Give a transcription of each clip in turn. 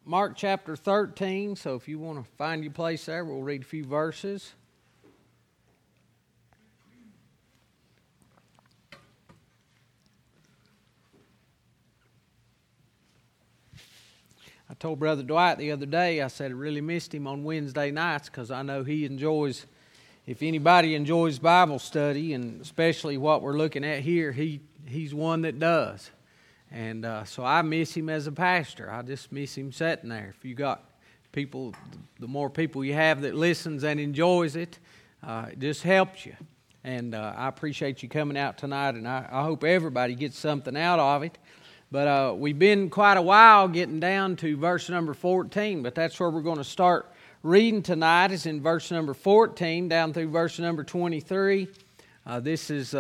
Mark chapter 13, so if you want to find your place there, we'll read a few verses. I told Brother Dwight the other day, I said I really missed him on Wednesday nights because I know he enjoys, if anybody enjoys Bible study, and especially what we're looking at here, he's one that does. And so I miss him as a pastor. I just miss him sitting there. If you got people, the more people you have that listens and enjoys it, it just helps you. And I appreciate you coming out tonight, and I hope everybody gets something out of it. But we've been quite a while getting down to verse number 14, but that's where we're going to start reading tonight, is in verse number 14 down through verse number 23. This is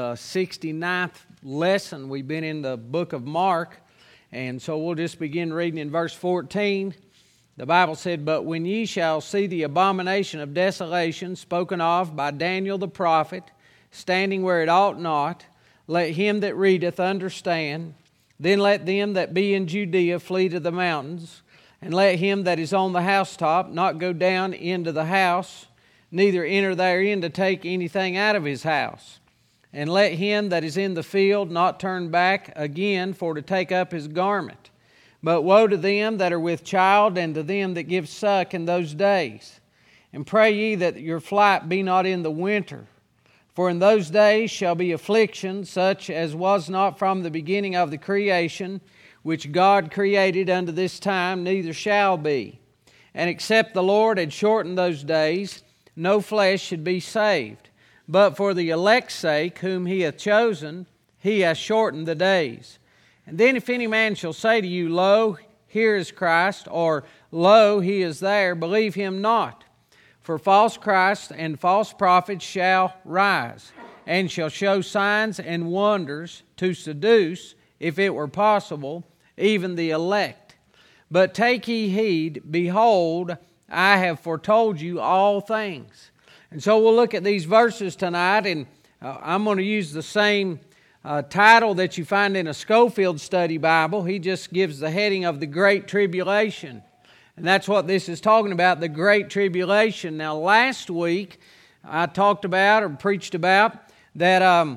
69th lesson. We've been in the book of Mark, and so we'll just begin reading in verse 14. The Bible said, "But when ye shall see the abomination of desolation spoken of by Daniel the prophet, standing where it ought not, let him that readeth understand. Then let them that be in Judea flee to the mountains, and let him that is on the housetop not go down into the house, neither enter therein to take anything out of his house. And let him that is in the field not turn back again for to take up his garment. But woe to them that are with child, and to them that give suck in those days. And pray ye that your flight be not in the winter. For in those days shall be affliction, such as was not from the beginning of the creation, which God created unto this time, neither shall be. And except the Lord had shortened those days, no flesh should be saved. But for the elect's sake, whom he hath chosen, he hath shortened the days. And then if any man shall say to you, Lo, here is Christ, or Lo, he is there, believe him not. For false Christs and false prophets shall rise, and shall show signs and wonders to seduce, if it were possible, even the elect. But take ye heed, behold, I have foretold you all things." And so we'll look at these verses tonight, and I'm going to use the same title that you find in a Schofield Study Bible. He just gives the heading of the Great Tribulation. And that's what this is talking about, the Great Tribulation. Now, last week, I talked about or preached about that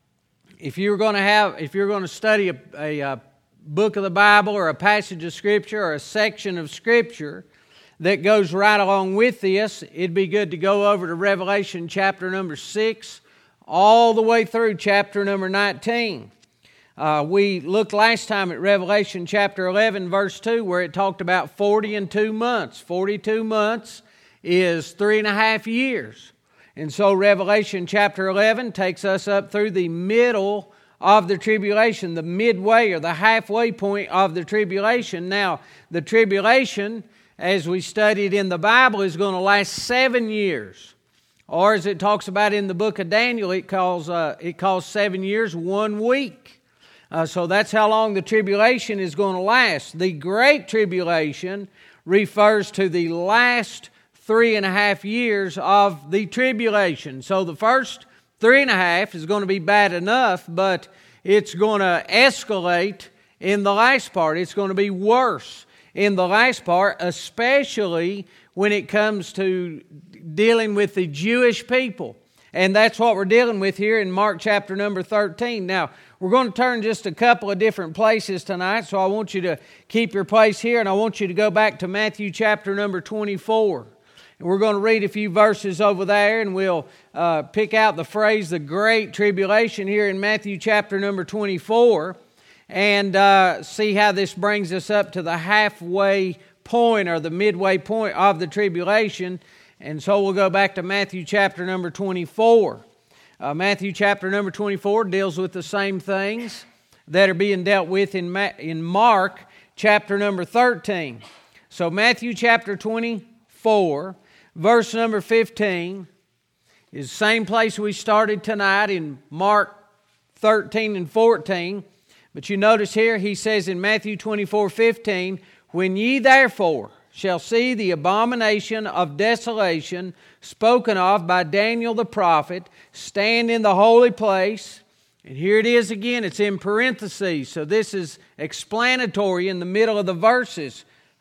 if you're going to study a book of the Bible or a passage of Scripture or a section of Scripture that goes right along with this, it'd be good to go over to Revelation chapter number 6 all the way through chapter number 19. We looked last time at Revelation chapter 11 verse 2 where it talked about 40 and 2 months. 42 months is 3.5 years. And so Revelation chapter 11 takes us up through the middle of the tribulation, the midway or the halfway point of the tribulation. Now, the tribulation, as we studied in the Bible, is going to last 7 years. Or as it talks about in the book of Daniel, it calls 7 years 1 week. So that's how long the tribulation is going to last. The Great Tribulation refers to the last 3.5 years of the tribulation. So the first 3.5 is going to be bad enough, but it's going to escalate in the last part. It's going to be worse in the last part, especially when it comes to dealing with the Jewish people. And that's what we're dealing with here in Mark chapter number 13. Now, we're going to turn just a couple of different places tonight, so I want you to keep your place here, and I want you to go back to Matthew chapter number 24. And we're going to read a few verses over there, and we'll pick out the phrase, the Great Tribulation, here in Matthew chapter number 24, and see how this brings us up to the halfway point or the midway point of the tribulation. And so we'll go back to Matthew chapter number 24. Matthew chapter number 24 deals with the same things that are being dealt with in Mark chapter number 13. So Matthew chapter 24, verse number 15, is the same place we started tonight in Mark 13 and 14. But you notice here, he says in Matthew 24:15, "When ye therefore shall see the abomination of desolation spoken of by Daniel the prophet stand in the holy place." And here it is again, it's in parentheses, so this is explanatory in the middle of the verses.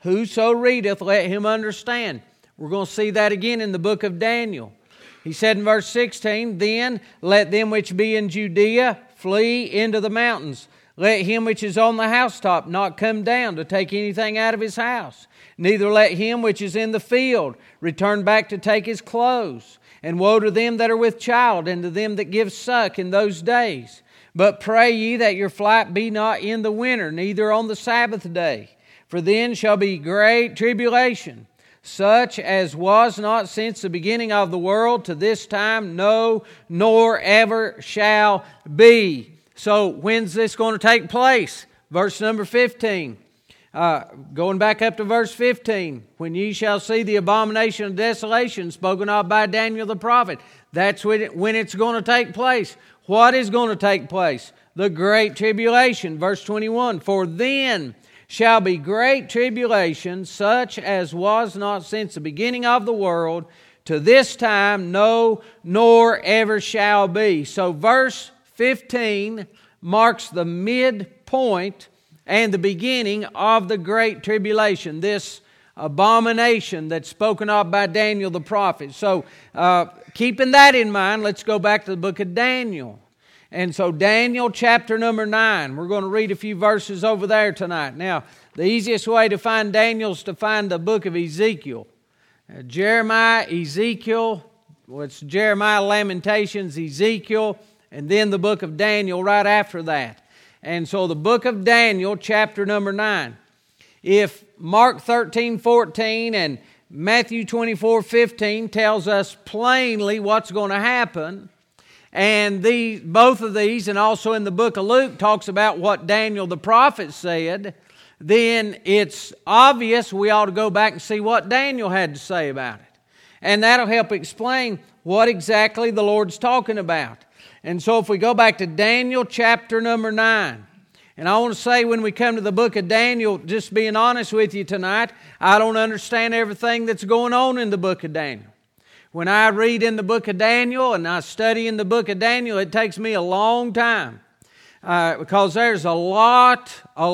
Whoso readeth, let him understand. We're going to see that again in the book of Daniel. He said in verse 16, Then let them which be in Judea flee into the mountains. Let him which is on the housetop not come down to take anything out of his house. Neither let him which is in the field return back to take his clothes. And woe to them that are with child, and to them that give suck in those days. But pray ye that your flight be not in the winter, neither on the Sabbath day. For then shall be great tribulation, such as was not since the beginning of the world to this time, no, nor ever shall be. So when's this going to take place? Verse number 15. Going back up to verse 15. When ye shall see the abomination of desolation spoken of by Daniel the prophet. That's when it's going to take place. What is going to take place? The great tribulation. Verse 21. For then shall be great tribulation, such as was not since the beginning of the world, to this time, no, nor ever shall be. So verse 15 marks the midpoint and the beginning of the great tribulation, this abomination that's spoken of by Daniel the prophet. So keeping that in mind, let's go back to the book of Daniel. And so Daniel chapter number 9, we're going to read a few verses over there tonight. Now, the easiest way to find Daniel is to find the book of Ezekiel. Jeremiah, Ezekiel, it's Jeremiah, Lamentations, Ezekiel, and then the book of Daniel right after that. And so the book of Daniel, chapter number 9. If Mark 13:14 and Matthew 24:15 tells us plainly what's going to happen, and both of these, and also in the book of Luke, talks about what Daniel the prophet said, then it's obvious we ought to go back and see what Daniel had to say about it. And that'll help explain what exactly the Lord's talking about. And so if we go back to Daniel chapter number 9, and I want to say when we come to the book of Daniel, just being honest with you tonight, I don't understand everything that's going on in the book of Daniel. When I read in the book of Daniel and I study in the book of Daniel, it takes me a long time because there's a lot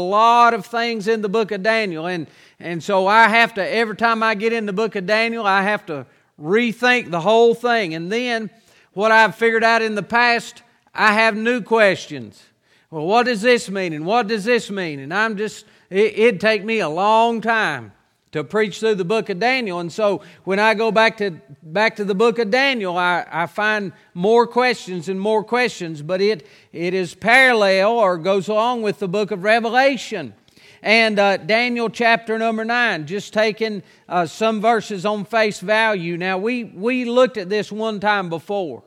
of things in the book of Daniel. And so I have to, every time I get in the book of Daniel, I have to rethink the whole thing. And then what I've figured out in the past, I have new questions. Well, what does this mean? And what does this mean? And it'd take me a long time to preach through the book of Daniel. And so when I go back to the book of Daniel, I find more questions and more questions. But it is parallel or goes along with the book of Revelation. And Daniel chapter number 9, just taking some verses on face value. Now, we looked at this one time before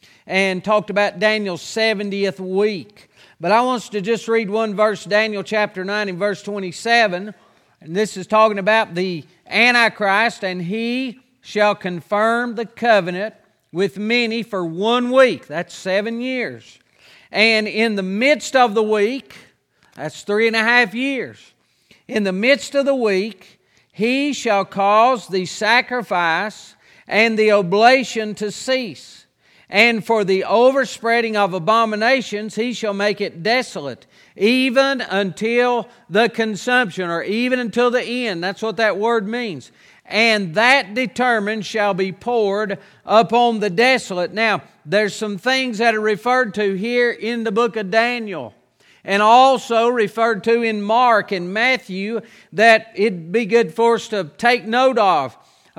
and talked about Daniel's 70th week. But I want us to just read one verse, Daniel chapter 9 and verse 27. And this is talking about the Antichrist, and he shall confirm the covenant with many for 1 week. That's 7 years. And in the midst of the week, that's 3.5 years. In the midst of the week, he shall cause the sacrifice and the oblation to cease. And for the overspreading of abominations, he shall make it desolate, even until the consumption, or even until the end. That's what that word means. And that determined shall be poured upon the desolate. Now, there's some things that are referred to here in the book of Daniel, and also referred to in Mark and Matthew, that it'd be good for us to take note of.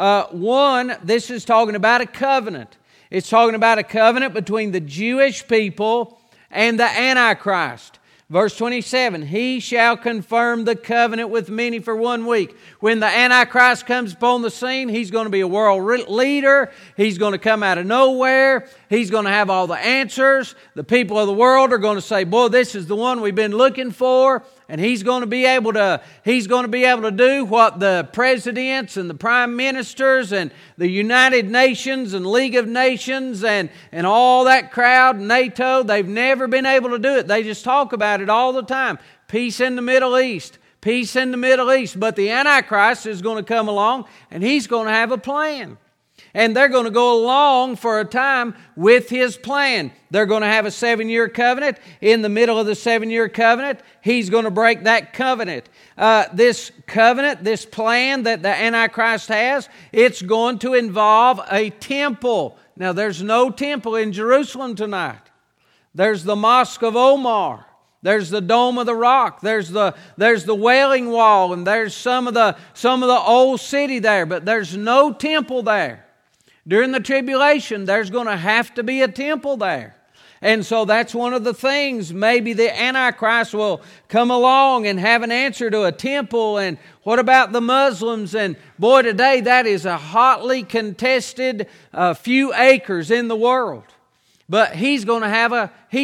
One, this is talking about a covenant. It's talking about a covenant between the Jewish people and the Antichrist. Verse 27, he shall confirm the covenant with many for 1 week. When the Antichrist comes upon the scene, he's going to be a world leader. He's going to come out of nowhere. He's going to have all the answers. The people of the world are going to say, boy, this is the one we've been looking for. And he's going to be able to do what the presidents and the prime ministers and the United Nations and League of Nations and all that crowd, NATO, they've never been able to do it. They just talk about it all the time. Peace in the Middle East. Peace in the Middle East. But the Antichrist is going to come along and he's going to have a plan. And they're going to go along for a time with His plan. They're going to have a 7-year covenant. In the middle of the 7-year covenant, He's going to break that covenant. This covenant, this plan that the Antichrist has, it's going to involve a temple. Now, there's no temple in Jerusalem tonight. There's the Mosque of Omar. There's the Dome of the Rock. There's the Wailing Wall, and there's some of the old city there. But there's no temple there. During the tribulation, there's going to have to be a temple there. And so that's one of the things. Maybe the Antichrist will come along and have an answer to a temple. And what about the Muslims? And boy, today that is a hotly contested few acres in the world. But he's going to have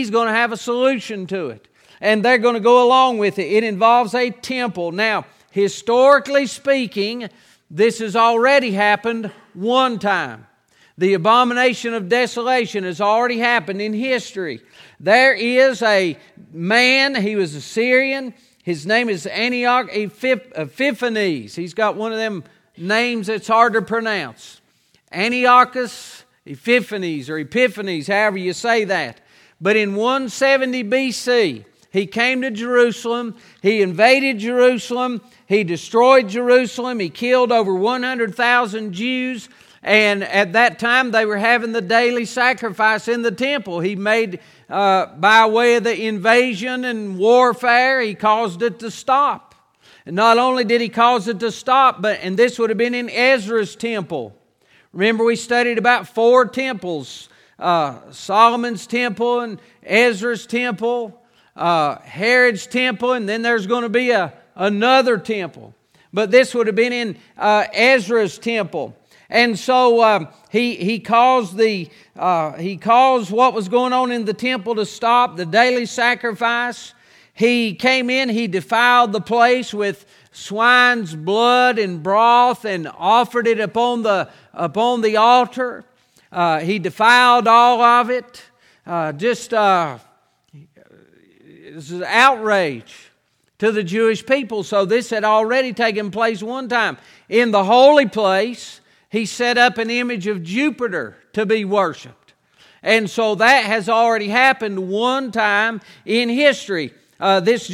a solution to it. And they're going to go along with it. It involves a temple. Now, historically speaking, this has already happened one time. The abomination of desolation has already happened in history. There is a man, he was a Syrian. His name is Antiochus Epiphanes. He's got one of them names that's hard to pronounce. Antiochus Epiphanes, or Epiphanes, however you say that. But in 170 BC, he came to Jerusalem. He invaded Jerusalem. He destroyed Jerusalem. He killed over 100,000 Jews. And at that time, they were having the daily sacrifice in the temple. He made, by way of the invasion and warfare, he caused it to stop. And not only did he cause it to stop, and this would have been in Ezra's temple. Remember, we studied about 4 temples. Solomon's temple and Ezra's temple, Herod's temple, and then there's going to be another temple. But this would have been in Ezra's temple. And so he caused what was going on in the temple to stop, the daily sacrifice. He came in, he defiled the place with swine's blood and broth and offered it upon the altar. He defiled all of it. This is an outrage to the Jewish people. So this had already taken place one time. In the holy place, he set up an image of Jupiter to be worshipped. And so that has already happened one time in history. This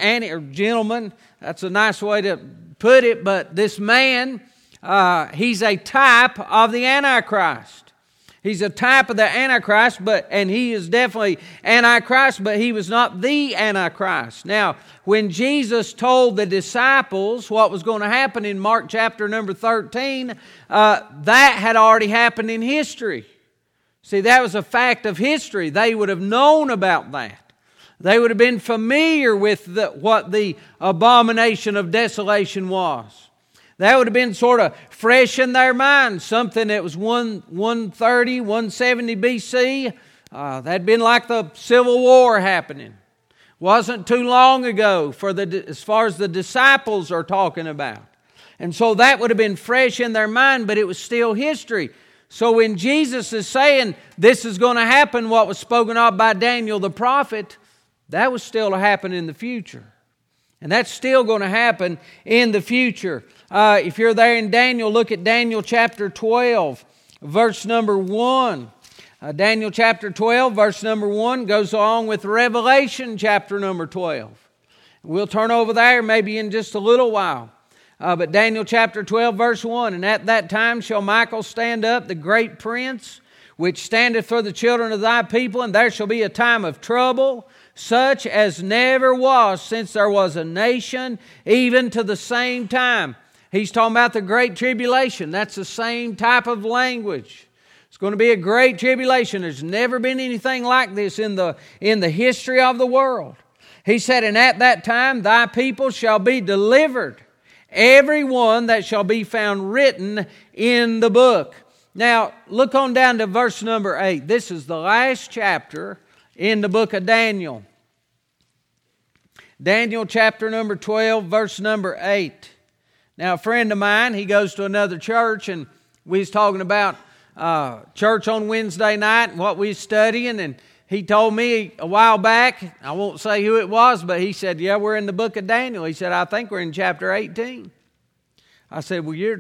gentleman, that's a nice way to put it, but this man, he's a type of the Antichrist. He's a type of the Antichrist, and he is definitely Antichrist, but he was not the Antichrist. Now, when Jesus told the disciples what was going to happen in Mark chapter number 13, that had already happened in history. See, that was a fact of history. They would have known about that. They would have been familiar with what the abomination of desolation was. That would have been sort of fresh in their minds, something that was 130, 170 BC. That'd been like the Civil War happening. Wasn't too long ago as far as the disciples are talking about. And so that would have been fresh in their mind, but it was still history. So when Jesus is saying this is going to happen, what was spoken of by Daniel the prophet, that was still to happen in the future. And that's still going to happen in the future. If you're there in Daniel, look at Daniel chapter 12, verse number 1. Daniel chapter 12, verse number 1 goes along with Revelation chapter number 12. We'll turn over there maybe in just a little while. But Daniel chapter 12, verse 1, and at that time shall Michael stand up, the great prince, which standeth for the children of thy people, and there shall be a time of trouble, such as never was since there was a nation, even to the same time. He's talking about the great tribulation. That's the same type of language. It's going to be a great tribulation. There's never been anything like this in the history of the world. He said, and at that time thy people shall be delivered, every one that shall be found written in the book. Now, look on down to verse number 8. This is the last chapter in the book of Daniel. Daniel chapter number 12, verse number 8. Now, a friend of mine, he goes to another church, and we was talking about church on Wednesday night and what we was studying, and he told me a while back, I won't say who it was, but he said, yeah, we're in the book of Daniel. He said, I think we're in chapter 18. I said, well, you're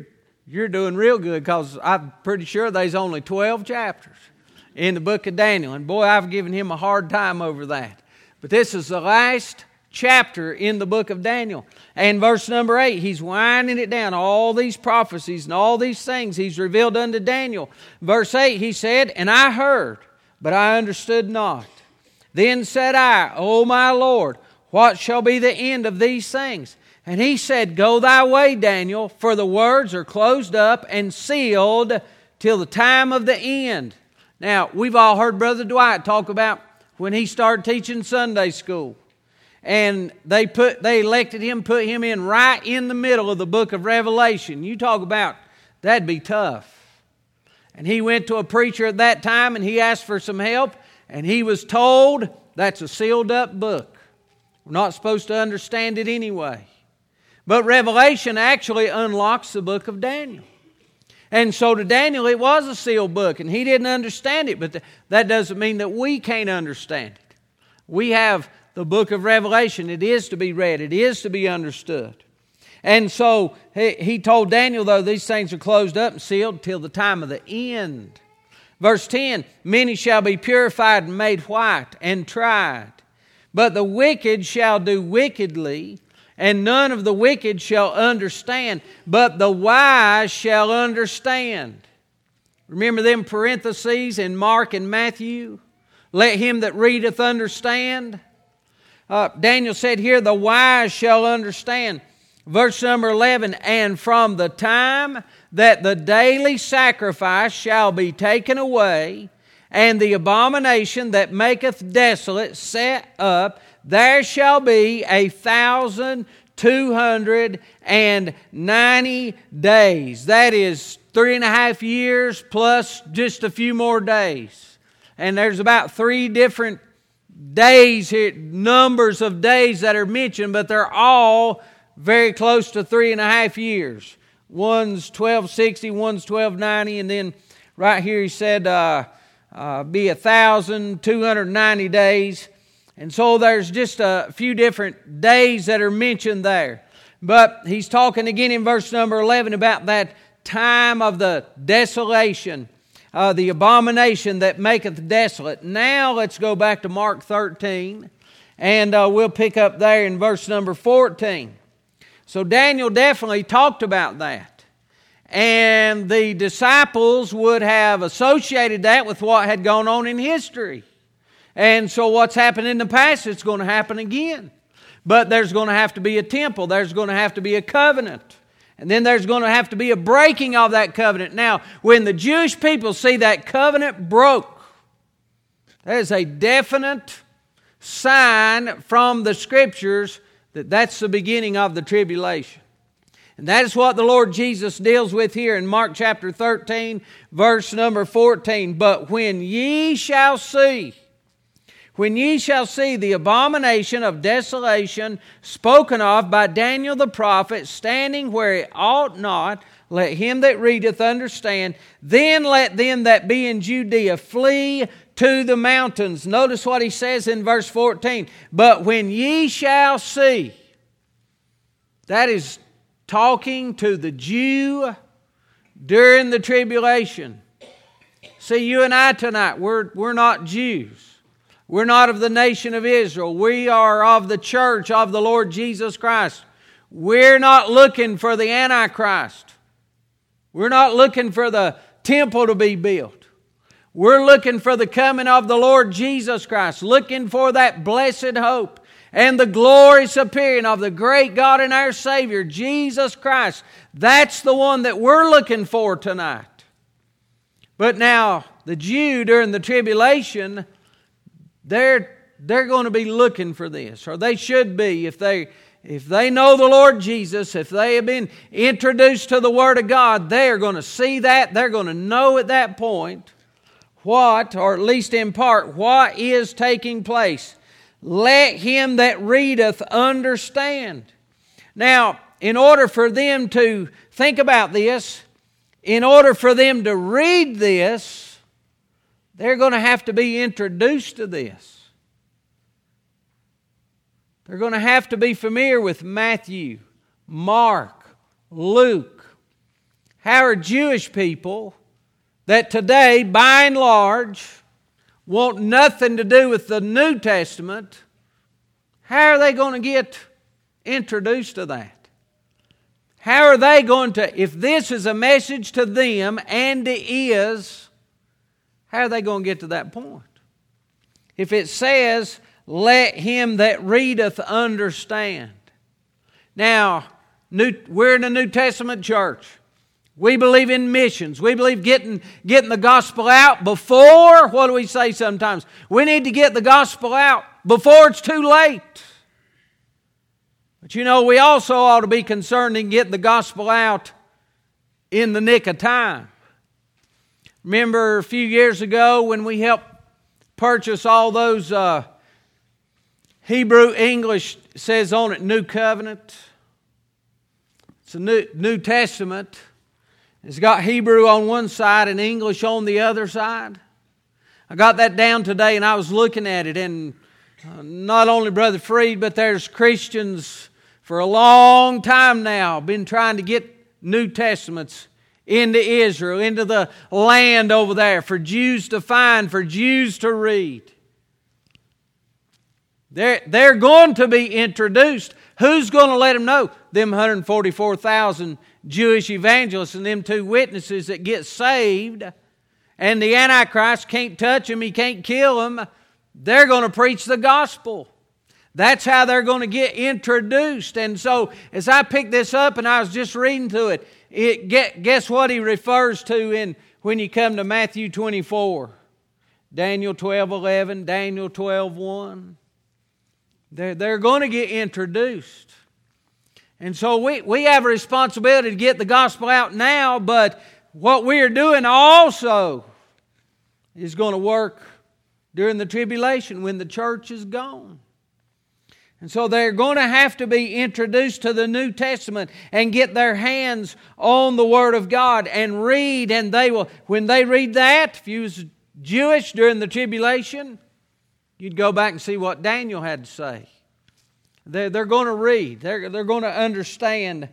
You're doing real good, because I'm pretty sure there's only 12 chapters in the book of Daniel. And boy, I've given him a hard time over that. But this is the last chapter in the book of Daniel. And verse number 8, he's winding it down. All these prophecies and all these things he's revealed unto Daniel. Verse 8, he said, "And I heard, but I understood not. Then said I, O my Lord, what shall be the end of these things? And he said, Go thy way, Daniel, for the words are closed up and sealed till the time of the end." Now, we've all heard Brother Dwight talk about when he started teaching Sunday school. And they elected him, put him in right in the middle of the book of Revelation. You talk about, that'd be tough. And he went to a preacher at that time and he asked for some help. And he was told, that's a sealed up book. We're not supposed to understand it anyway. But Revelation actually unlocks the book of Daniel. And so to Daniel, it was a sealed book, and he didn't understand it, but that doesn't mean that we can't understand it. We have the book of Revelation. It is to be read. It is to be understood. And so he told Daniel, though, these things are closed up and sealed till the time of the end. Verse 10, "Many shall be purified and made white and tried. But the wicked shall do wickedly, and none of the wicked shall understand, but the wise shall understand." Remember them parentheses in Mark and Matthew? "Let him that readeth understand." Daniel said here, the wise shall understand. Verse number 11, "And from the time that the daily sacrifice shall be taken away, and the abomination that maketh desolate set up, there shall be 1,290 days." That is 3.5 years plus just a few more days. And there's about 3 different days here, numbers of days that are mentioned, but they're all very close to 3.5 years. One's 1260, one's 1290, and then right here he said be 1,290 days. And so there's just a few different days that are mentioned there. But he's talking again in verse number 11 about that time of the desolation, the abomination that maketh desolate. Now let's go back to Mark 13, and we'll pick up there in verse number 14. So Daniel definitely talked about that. And the disciples would have associated that with what had gone on in history. And so what's happened in the past, it's going to happen again. But there's going to have to be a temple. There's going to have to be a covenant. And then there's going to have to be a breaking of that covenant. Now, when the Jewish people see that covenant broke, that is a definite sign from the Scriptures that that's the beginning of the tribulation. And that is what the Lord Jesus deals with here in Mark chapter 13, verse number 14. "But when ye shall see the abomination of desolation spoken of by Daniel the prophet standing where it ought not, let him that readeth understand, then let them that be in Judea flee to the mountains." Notice what he says in verse 14. "But when ye shall see," that is talking to the Jew during the tribulation. See, you and I tonight, we're not Jews. We're not of the nation of Israel. We are of the church of the Lord Jesus Christ. We're not looking for the Antichrist. We're not looking for the temple to be built. We're looking for the coming of the Lord Jesus Christ, looking for that blessed hope and the glorious appearing of the great God and our Savior, Jesus Christ. That's the one that we're looking for tonight. But now, the Jew during the tribulation, they're going to be looking for this, or they should be. If they know the Lord Jesus, if they have been introduced to the Word of God, they are going to see that. They're going to know at that point what, or at least in part, what is taking place. Let him that readeth understand. Now, in order for them to think about this, in order for them to read this, they're going to have to be introduced to this. They're going to have to be familiar with Matthew, Mark, Luke, how are Jewish people that today, by and large, want nothing to do with the New Testament, how are they going to get introduced to that? How are they going to, if this is a message to them, and it is, how are they going to get to that point? If it says, let him that readeth understand. Now, we're in a New Testament church. We believe in missions. We believe getting the gospel out before, what do we say sometimes? We need to get the gospel out before it's too late. But you know, we also ought to be concerned in getting the gospel out in the nick of time. Remember a few years ago when we helped purchase all those Hebrew English, says on it, New Covenant. It's a New Testament. It's got Hebrew on one side and English on the other side. I got that down today and I was looking at it, and not only Brother Freed, but there's Christians for a long time now been trying to get New Testaments into Israel, into the land over there, for Jews to find, for Jews to read. They're going to be introduced. Who's going to let them know? Them 144,000 Jewish evangelists and them two witnesses that get saved, and the Antichrist can't touch them, he can't kill them. They're going to preach the gospel. That's how they're going to get introduced. And so, as I picked this up and I was just reading to it, guess what he refers to when you come to Matthew 24? Daniel 12:11, Daniel 12:1. They're going to get introduced. And so we have a responsibility to get the gospel out now, but what we are doing also is going to work during the tribulation when the church is gone. And so they're going to have to be introduced to the New Testament and get their hands on the Word of God and read, and they will, when they read that, if you was Jewish during the tribulation, you'd go back and see what Daniel had to say. They're going to read. They're going to understand.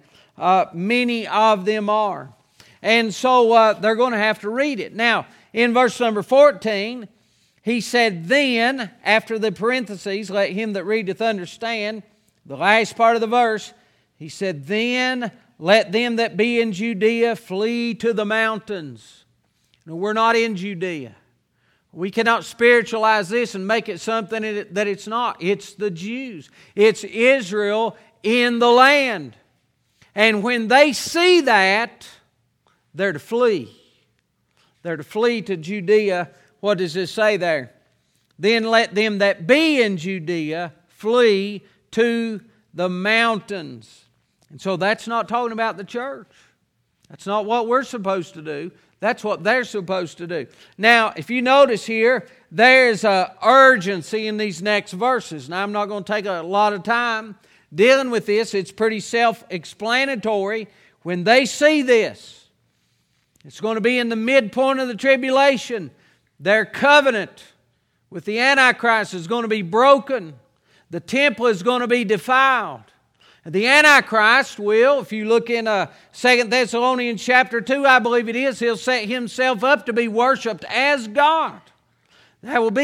Many of them are. And so they're going to have to read it. Now, in verse number 14, he said, then, after the parentheses, let him that readeth understand, the last part of the verse, he said, then let them that be in Judea flee to the mountains. No, we're not in Judea. We cannot spiritualize this and make it something that it's not. It's the Jews. It's Israel in the land. And when they see that, they're to flee. They're to flee to Judea. What does it say there? Then let them that be in Judea flee to the mountains. And so that's not talking about the church. That's not what we're supposed to do. That's what they're supposed to do. Now, if you notice here, there's an urgency in these next verses. Now, I'm not going to take a lot of time dealing with this. It's pretty self-explanatory. When they see this, it's going to be in the midpoint of the tribulation. Their covenant with the Antichrist is going to be broken. The temple is going to be defiled. The Antichrist will, if you look in 2 Thessalonians chapter 2, I believe it is, he'll set himself up to be worshipped as God. That will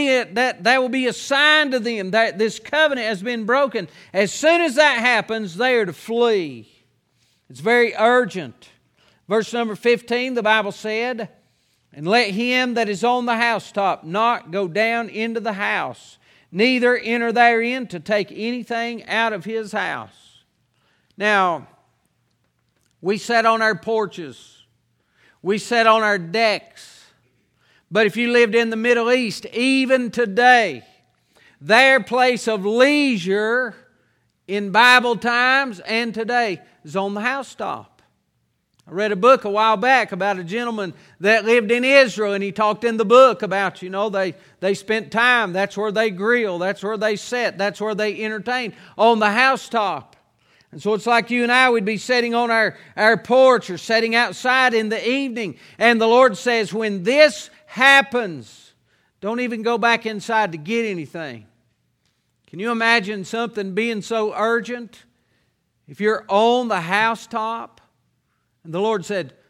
be a sign to them that this covenant has been broken. As soon as that happens, they are to flee. It's very urgent. Verse number 15, the Bible said, and let him that is on the housetop not go down into the house, neither enter therein to take anything out of his house. Now, we sat on our porches. We sat on our decks. But if you lived in the Middle East, even today, their place of leisure in Bible times and today is on the housetop. I read a book a while back about a gentleman that lived in Israel, and he talked in the book about, they spent time. That's where they grill. That's where they sat. That's where they entertained, on the housetop. And so it's like you and I would be sitting on our porch or sitting outside in the evening. And the Lord says, when this happens, don't even go back inside to get anything. Can you imagine something being so urgent? If you're on the housetop, and the Lord said,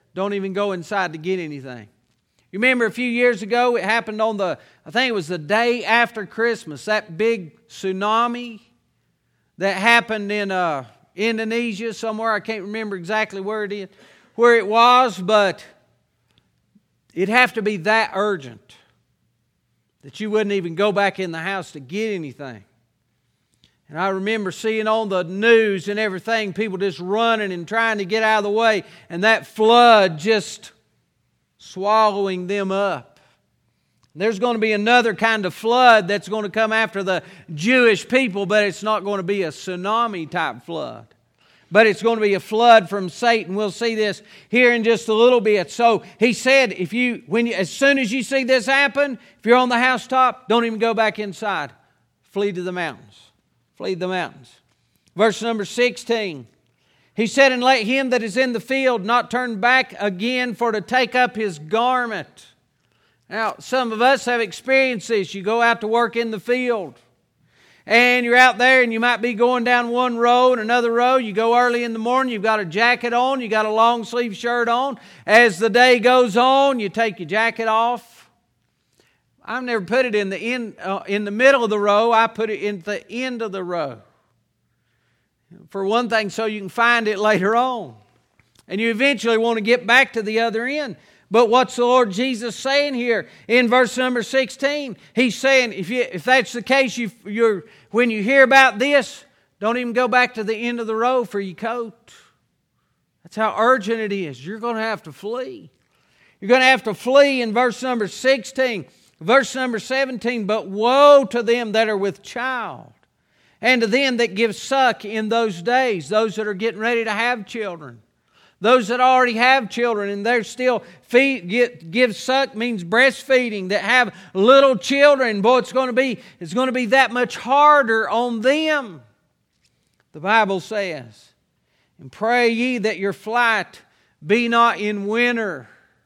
don't even go inside to get anything. You remember a few years ago, it happened on I think it was the day after Christmas, that big tsunami that happened in Indonesia somewhere. I can't remember exactly where it was, but it'd have to be that urgent that you wouldn't even go back in the house to get anything. And I remember seeing on the news and everything, people just running and trying to get out of the way, and that flood just swallowing them up. There's going to be another kind of flood that's going to come after the Jewish people, but it's not going to be a tsunami type flood. But it's going to be a flood from Satan. We'll see this here in just a little bit. So he said, as soon as you see this happen, if you're on the housetop, don't even go back inside. Flee to the mountains. Flee to the mountains. Verse number 16. He said, and let him that is in the field not turn back again for to take up his garment. Now, some of us have experienced this. You go out to work in the field, and you're out there, and you might be going down one road, another road. You go early in the morning, you've got a jacket on, you got a long sleeve shirt on. As the day goes on, you take your jacket off. I've never put it in the middle of the row. I put it in the end of the row. For one thing, so you can find it later on. And you eventually want to get back to the other end. But what's the Lord Jesus saying here in verse number 16? He's saying, if that's the case, when you hear about this, don't even go back to the end of the row for your coat. That's how urgent it is. You're going to have to flee. You're going to have to flee in verse number 16. Verse number 17, but woe to them that are with child, and to them that give suck in those days, those that are getting ready to have children. Those that already have children and they're still give suck means breastfeeding, that have little children. Boy, it's going to be that much harder on them. The Bible says, and pray ye that your flight be not in winter.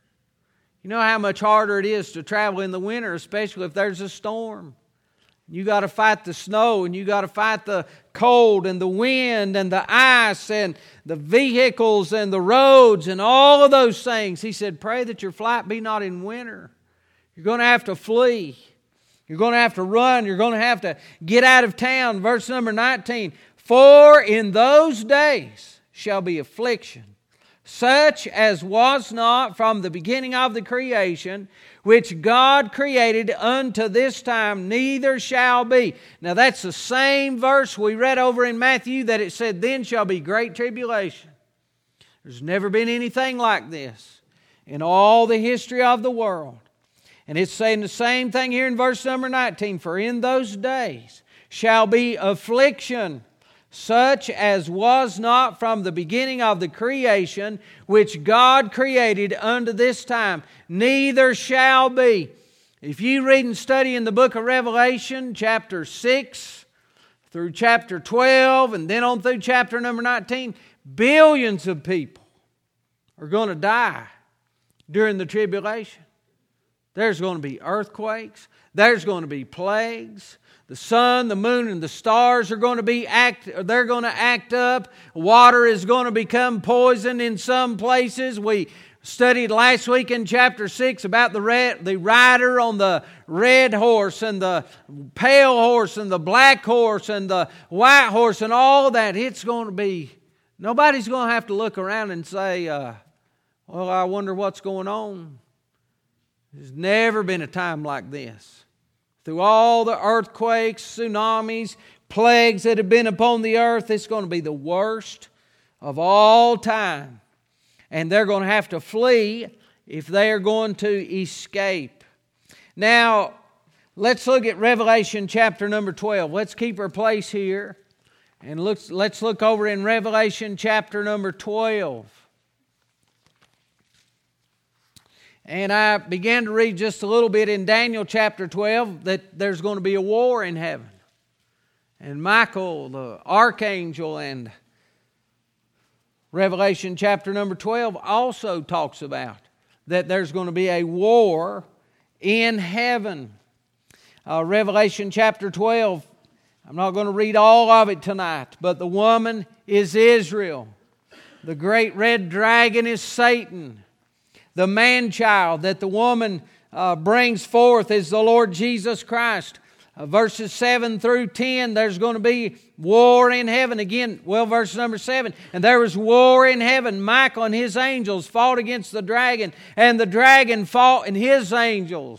You know how much harder it is to travel in the winter, especially if there's a storm. You got to fight the snow, and you got to fight the cold and the wind and the ice and the vehicles and the roads and all of those things. He said, pray that your flight be not in winter. You're going to have to flee. You're going to have to run. You're going to have to get out of town. Verse number 19, for in those days shall be affliction, such as was not from the beginning of the creation, which God created unto this time, neither shall be. Now that's the same verse we read over in Matthew that it said, then shall be great tribulation. There's never been anything like this in all the history of the world. And it's saying the same thing here in verse number 19. For in those days shall be affliction, such as was not from the beginning of the creation, which God created unto this time, neither shall be. If you read and study in the book of Revelation, chapter 6 through chapter 12, and then on through chapter number 19, billions of people are going to die during the tribulation. There's going to be earthquakes. There's going to be plagues. The sun, the moon, and the stars are going to act up. Water is going to become poison in some places. We studied last week in chapter 6 about the rider on the red horse and the pale horse and the black horse and the white horse and all that. It's going to be, nobody's going to have to look around and say, well, I wonder what's going on. There's never been a time like this. Through all the earthquakes, tsunamis, plagues that have been upon the earth, it's going to be the worst of all time. And they're going to have to flee if they are going to escape. Now, let's look at Revelation chapter number 12. Let's keep our place here. And let's look over in Revelation chapter number 12. And I began to read just a little bit in Daniel chapter 12 that there's going to be a war in heaven. And Michael, the archangel, and Revelation chapter number 12 also talks about that there's going to be a war in heaven. Revelation chapter 12, I'm not going to read all of it tonight, but the woman is Israel. The great red dragon is Satan. The man-child that the woman brings forth is the Lord Jesus Christ. Verses 7 through 10, there's going to be war in heaven. Again, verse number 7. And there was war in heaven. Michael and his angels fought against the dragon, and the dragon fought and his angels.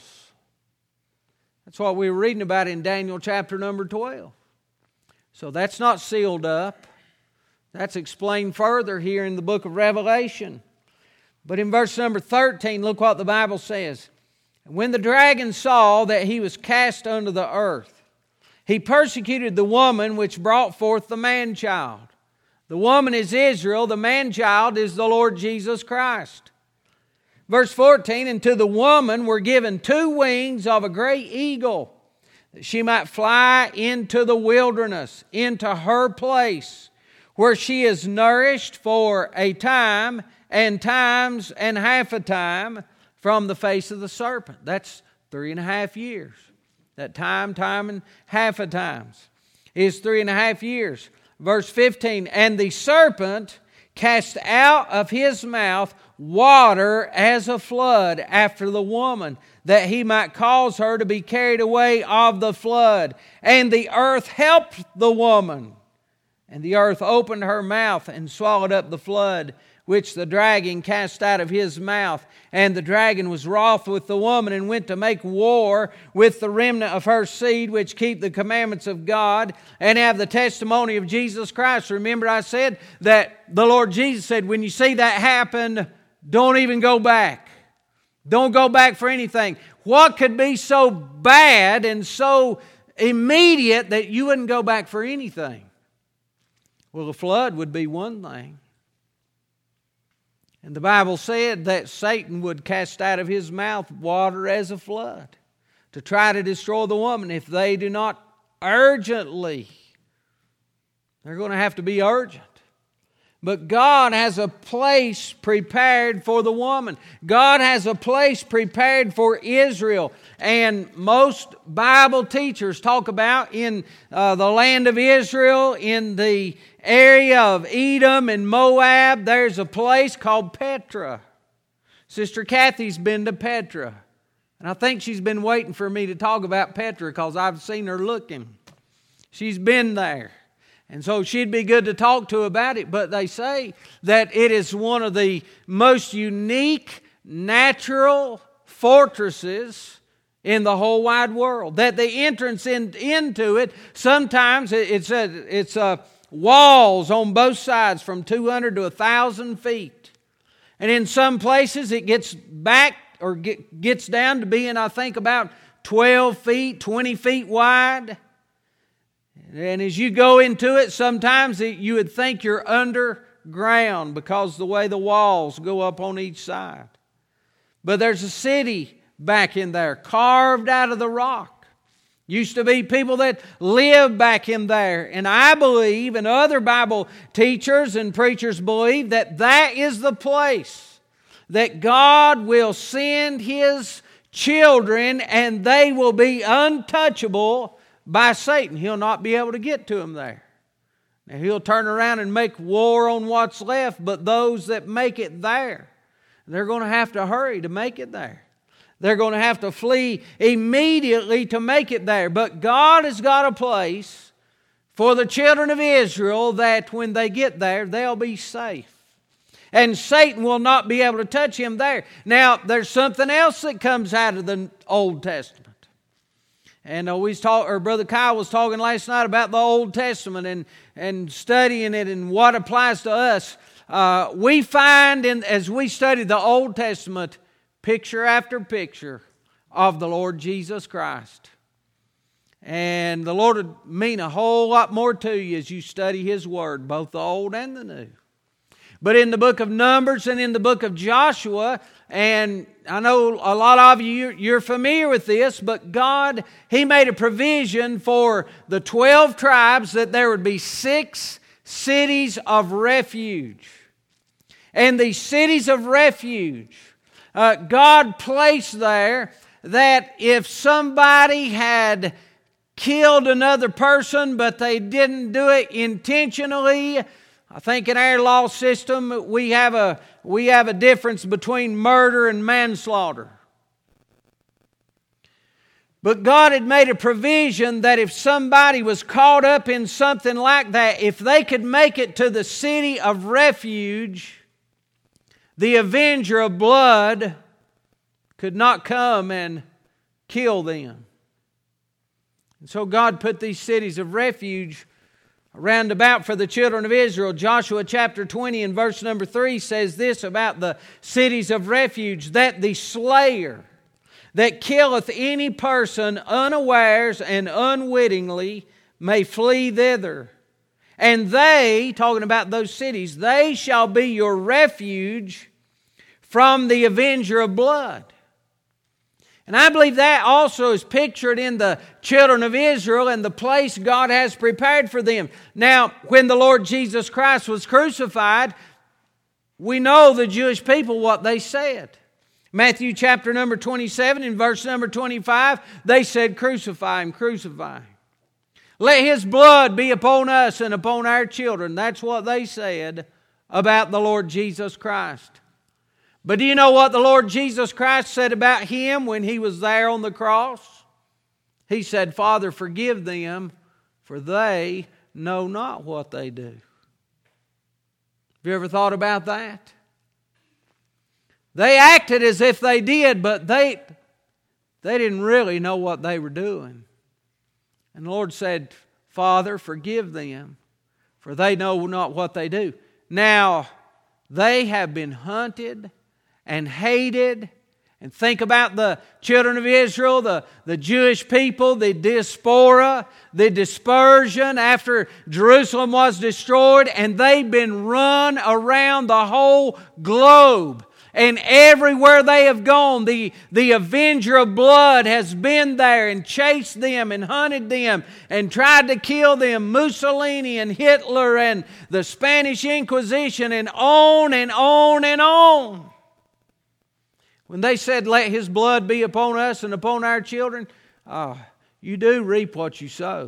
That's what we were reading about in Daniel chapter number 12. So that's not sealed up. That's explained further here in the book of Revelation. But in verse number 13, look what the Bible says. When the dragon saw that he was cast unto the earth, he persecuted the woman which brought forth the man-child. The woman is Israel, the man-child is the Lord Jesus Christ. Verse 14, and to the woman were given 2 wings of a great eagle, that she might fly into the wilderness, into her place, where she is nourished for a time, and times, and half a time, from the face of the serpent. That's 3.5 years. That time, and half a times is 3.5 years. Verse 15, and the serpent cast out of his mouth water as a flood after the woman, that he might cause her to be carried away of the flood. And the earth helped the woman. And the earth opened her mouth and swallowed up the flood, which the dragon cast out of his mouth. And the dragon was wroth with the woman, and went to make war with the remnant of her seed, which keep the commandments of God, and have the testimony of Jesus Christ. Remember I said that the Lord Jesus said, when you see that happen, don't even go back. Don't go back for anything. What could be so bad and so immediate that you wouldn't go back for anything? Well, the flood would be one thing. And the Bible said that Satan would cast out of his mouth water as a flood to try to destroy the woman. If they do not urgently, they're going to have to be urgent. But God has a place prepared for the woman. God has a place prepared for Israel. And most Bible teachers talk about in the land of Israel, in the area of Edom and Moab, there's a place called Petra. Sister Kathy's been to Petra. And I think she's been waiting for me to talk about Petra because I've seen her looking. She's been there. And so she'd be good to talk to about it. But they say that it is one of the most unique natural fortresses in the whole wide world. That the entrance into it, sometimes it's walls on both sides from 200 to 1,000 feet. And in some places it gets back or gets down to being, I think, about 12 feet, 20 feet wide. And as you go into it, sometimes you would think you're underground because the way the walls go up on each side. But there's a city back in there, carved out of the rock. Used to be people that lived back in there. And I believe, and other Bible teachers and preachers believe, that that is the place that God will send His children and they will be untouchable by Satan. He'll not be able to get to them there. Now, he'll turn around and make war on what's left, but those that make it there, they're going to have to hurry to make it there. They're going to have to flee immediately to make it there. But God has got a place for the children of Israel that when they get there, they'll be safe. And Satan will not be able to touch him there. Now, there's something else that comes out of the Old Testament. And Brother Kyle was talking last night about the Old Testament and studying it and what applies to us. We find, as we study the Old Testament, picture after picture of the Lord Jesus Christ. And the Lord would mean a whole lot more to you as you study His Word, both the Old and the New. But in the book of Numbers and in the book of Joshua, and I know a lot of you're familiar with this, but God, He made a provision for the 12 tribes that there would be 6 cities of refuge. And these cities of refuge, God placed there that if somebody had killed another person, but they didn't do it intentionally, I think in our law system we have a difference between murder and manslaughter. But God had made a provision that if somebody was caught up in something like that, if they could make it to the city of refuge, the avenger of blood could not come and kill them. And so God put these cities of refuge round about for the children of Israel. Joshua chapter 20 and verse number 3 says this about the cities of refuge, that the slayer that killeth any person unawares and unwittingly may flee thither. And they, talking about those cities, they shall be your refuge from the avenger of blood. And I believe that also is pictured in the children of Israel and the place God has prepared for them. Now, when the Lord Jesus Christ was crucified, we know the Jewish people what they said. Matthew chapter number 27 and verse number 25, they said, "Crucify Him, crucify Him. Let His blood be upon us and upon our children." That's what they said about the Lord Jesus Christ. But do you know what the Lord Jesus Christ said about Him when He was there on the cross? He said, "Father, forgive them, for they know not what they do." Have you ever thought about that? They acted as if they did, but they didn't really know what they were doing. And the Lord said, "Father, forgive them, for they know not what they do." Now, they have been hunted and hated. And think about the children of Israel, the Jewish people, the diaspora, the dispersion after Jerusalem was destroyed. And they've been run around the whole globe. And everywhere they have gone, the avenger of blood has been there and chased them and hunted them and tried to kill them. Mussolini and Hitler and the Spanish Inquisition and on and on and on. When they said, "Let His blood be upon us and upon our children," you do reap what you sow.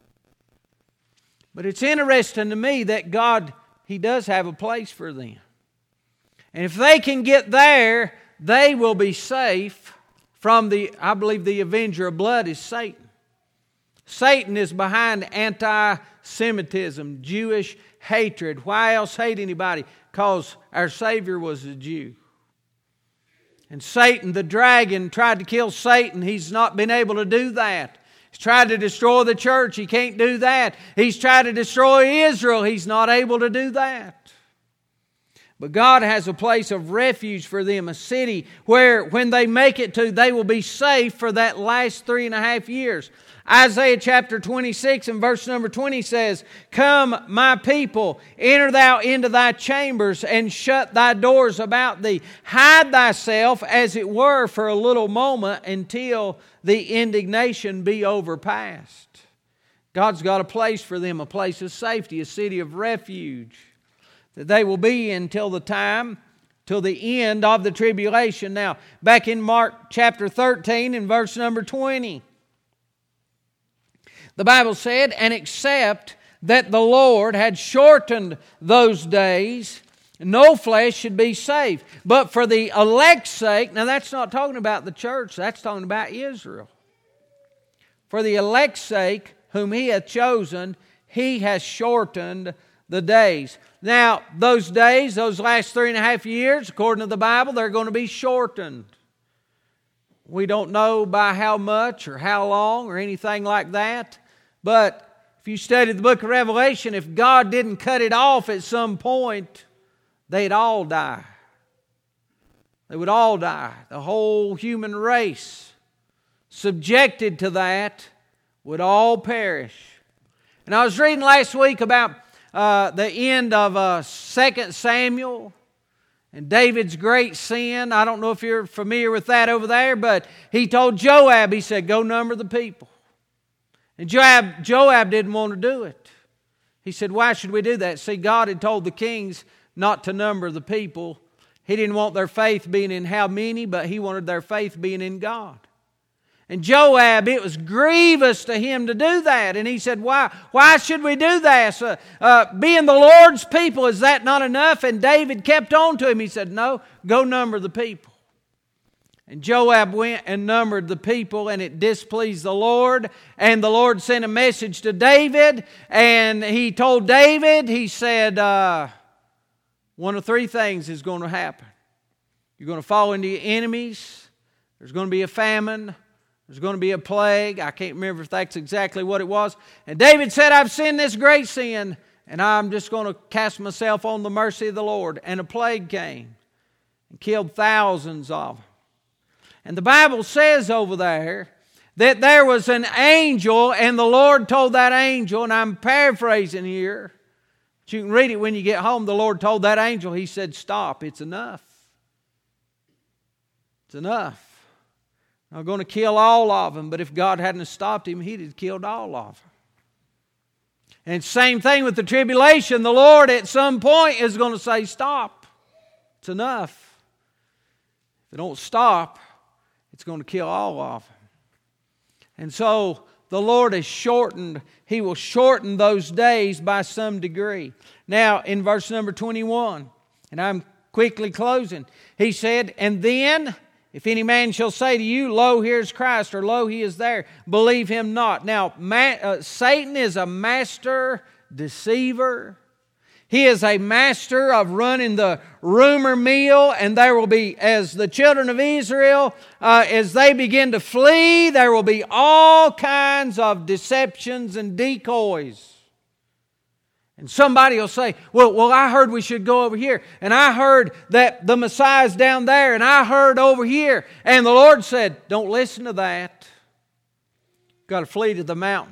But it's interesting to me that God, He does have a place for them. And if they can get there, they will be safe from I believe the avenger of blood is Satan. Satan is behind anti-Semitism, Jewish hatred. Why else hate anybody? Because our Savior was a Jew. And Satan, the dragon, tried to kill Satan. He's not been able to do that. He's tried to destroy the church. He can't do that. He's tried to destroy Israel. He's not able to do that. But God has a place of refuge for them, a city where when they make it to, they will be safe for that last 3.5 years. Isaiah chapter 26 and verse number 20 says, "Come, my people, enter thou into thy chambers and shut thy doors about thee. Hide thyself as it were for a little moment until the indignation be overpast." God's got a place for them, a place of safety, a city of refuge that they will be in till the end of the tribulation. Now, back in Mark chapter 13 and verse number 20, the Bible said, "And except that the Lord had shortened those days, no flesh should be saved. But for the elect's sake," now that's not talking about the church, that's talking about Israel. "For the elect's sake, whom He hath chosen, He has shortened the days." Now, those days, those last 3.5 years, according to the Bible, they're going to be shortened. We don't know by how much or how long or anything like that. But if you study the book of Revelation, if God didn't cut it off at some point, they'd all die. They would all die. The whole human race, subjected to that, would all perish. And I was reading last week about the end of 2 Samuel and David's great sin. I don't know if you're familiar with that over there, but he told Joab, he said, "Go number the people." And Joab didn't want to do it. He said, "Why should we do that?" See, God had told the kings not to number the people. He didn't want their faith being in how many, but He wanted their faith being in God. And Joab, it was grievous to him to do that. And he said, why should we do this? Being the Lord's people, is that not enough? And David kept on to him. He said, no, go number the people. And Joab went and numbered the people, and it displeased the Lord. And the Lord sent a message to David, and he told David, he said, one of three things is going to happen. You're going to fall into your enemies. There's going to be a famine. There's going to be a plague. I can't remember if that's exactly what it was. And David said, I've sinned this great sin, and I'm just going to cast myself on the mercy of the Lord. And a plague came and killed thousands of them. And the Bible says over there that there was an angel, and the Lord told that angel, and I'm paraphrasing here, but you can read it when you get home. The Lord told that angel, He said, stop, it's enough. It's enough. I'm going to kill all of them, but if God hadn't stopped Him, He'd have killed all of them. And same thing with the tribulation. The Lord at some point is going to say, stop. It's enough. If it don't stop, it's going to kill all of them. And so the Lord has shortened, He will shorten those days by some degree. Now, in verse number 21, and I'm quickly closing, He said, and then, if any man shall say to you, lo, here's Christ, or lo, He is there, believe him not. Now, Satan is a master deceiver. He is a master of running the rumor mill, and there will be, as the children of Israel, as they begin to flee, there will be all kinds of deceptions and decoys. And somebody will say, well, I heard we should go over here, and I heard that the Messiah's down there, and I heard over here. And the Lord said, don't listen to that. You've got to flee to the mountains.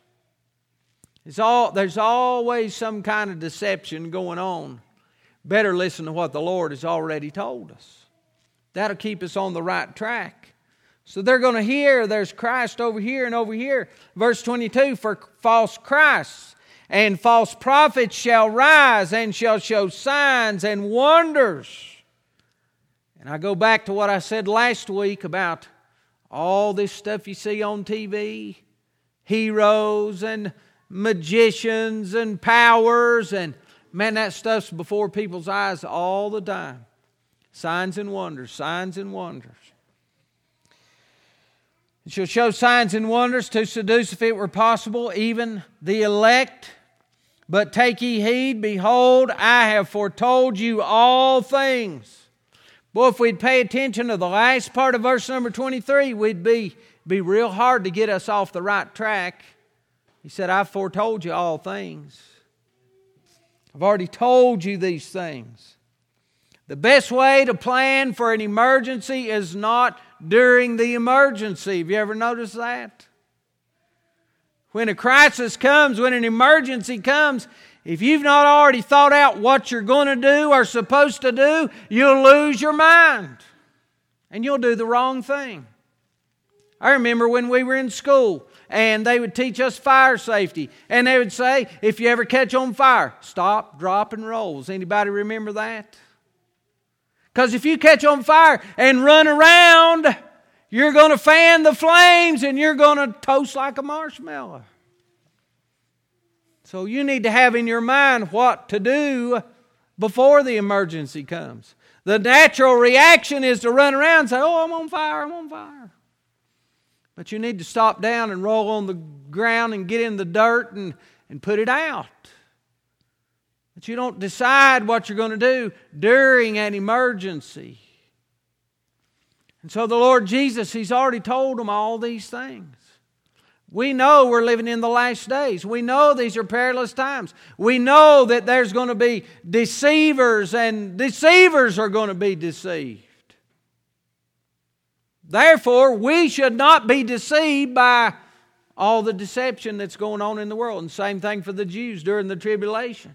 There's always some kind of deception going on. Better listen to what the Lord has already told us. That'll keep us on the right track. So they're going to hear there's Christ over here and over here. Verse 22, for false Christs and false prophets shall rise and shall show signs and wonders. And I go back to what I said last week about all this stuff you see on TV, heroes and magicians and powers, and man, that stuff's before people's eyes all the time. Signs and wonders, signs and wonders. It shall show signs and wonders to seduce, if it were possible, even the elect. But take ye heed, behold, I have foretold you all things. Boy, if we'd pay attention to the last part of verse number 23, we'd be real hard to get us off the right track. He said, I've foretold you all things. I've already told you these things. The best way to plan for an emergency is not during the emergency. Have you ever noticed that? When a crisis comes, when an emergency comes, if you've not already thought out what you're going to do or supposed to do, you'll lose your mind. And you'll do the wrong thing. I remember when we were in school, and they would teach us fire safety. And they would say, if you ever catch on fire, stop, drop, and roll. Does anybody remember that? Because if you catch on fire and run around, you're going to fan the flames and you're going to toast like a marshmallow. So you need to have in your mind what to do before the emergency comes. The natural reaction is to run around and say, oh, I'm on fire, I'm on fire. But you need to stop down and roll on the ground and get in the dirt and put it out. But you don't decide what you're going to do during an emergency. And so the Lord Jesus, He's already told them all these things. We know we're living in the last days. We know these are perilous times. We know that there's going to be deceivers, and deceivers are going to be deceived. Therefore, we should not be deceived by all the deception that's going on in the world. And same thing for the Jews during the tribulation.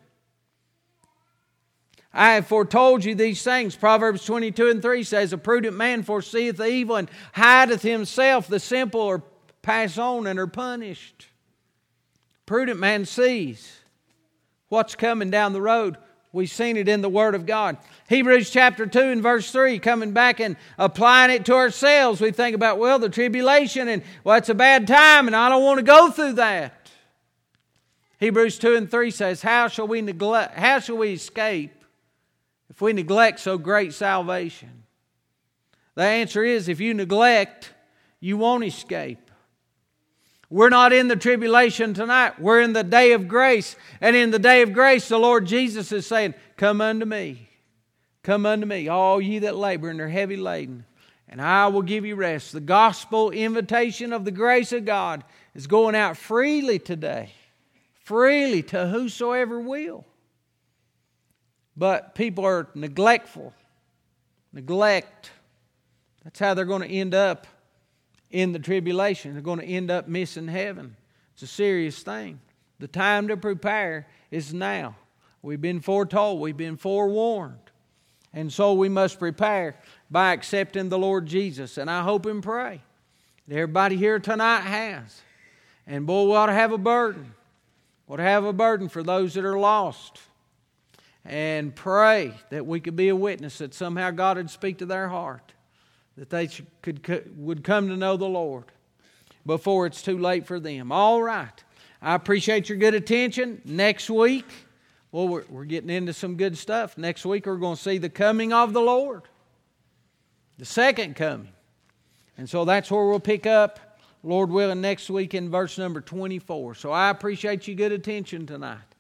I have foretold you these things. Proverbs 22:3 says, a prudent man foreseeth the evil and hideth himself. The simple are passed on and are punished. Prudent man sees what's coming down the road. We've seen it in the Word of God. Hebrews chapter 2 and verse 3, coming back and applying it to ourselves. We think about, well, the tribulation, and well, it's a bad time, and I don't want to go through that. Hebrews 2 and 3 says, how shall we escape if we neglect so great salvation? The answer is, if you neglect, you won't escape. We're not in the tribulation tonight. We're in the day of grace. And in the day of grace, the Lord Jesus is saying, come unto me. Come unto me, all ye that labor and are heavy laden, and I will give you rest. The gospel invitation of the grace of God is going out freely today. Freely to whosoever will. But people are neglectful. Neglect. That's how they're going to end up in the tribulation. They're going to end up missing heaven. It's a serious thing. The time to prepare is now. We've been foretold. We've been forewarned. And so we must prepare by accepting the Lord Jesus. And I hope and pray that everybody here tonight has. And boy, we ought to have a burden. We ought to have a burden for those that are lost. And pray that we could be a witness, that somehow God would speak to their heart, that they would come to know the Lord before it's too late for them. All right. I appreciate your good attention. Next week, well, we're getting into some good stuff. Next week, we're going to see the coming of the Lord, the second coming. And so that's where we'll pick up, Lord willing, next week in verse number 24. So I appreciate your good attention tonight.